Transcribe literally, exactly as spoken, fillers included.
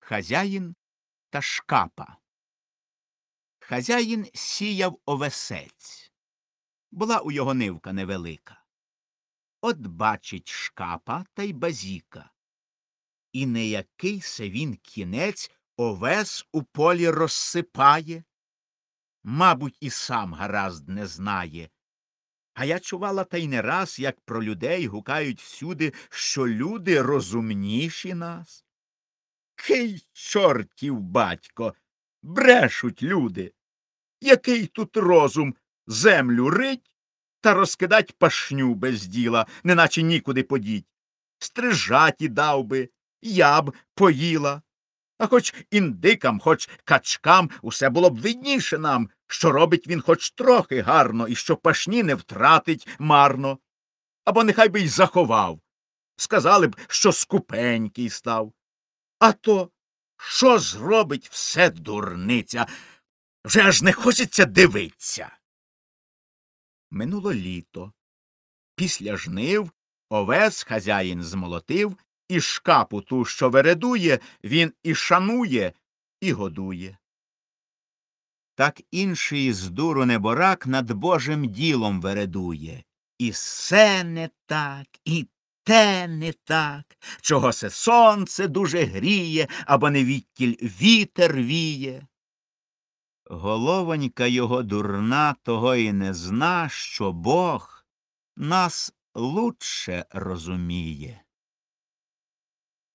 Хазяїн та шкапа. Хазяїн сіяв овесець. Була у його нивка невелика. От бачить шкапа та й базіка. І не який се він кінець овес у полі розсипає. Мабуть, і сам гаразд не знає. А я чувала та й не раз, як про людей гукають всюди, що люди розумніші нас. Кий чортів батько! Брешуть люди! Який тут розум землю рить та розкидать пашню без діла, неначе нікуди подіть. Стрижаті дав би, я б поїла. А хоч індикам, хоч качкам усе було б видніше нам, що робить він хоч трохи гарно і що пашні не втратить марно. Або нехай би й заховав. Сказали б, що скупенький став. А то що зробить все дурниця? Вже аж не хочеться дивиться. Минуло літо. Після жнив овес хазяїн змолотив, і шкапу ту, що вередує, він і шанує, і годує. Так інший з дуру неборак над Божим ділом вередує. І се не так, і те не так, чого се сонце дуже гріє, або не відтіль вітер віє. Головонька його дурна того й не зна, що Бог нас лучше розуміє.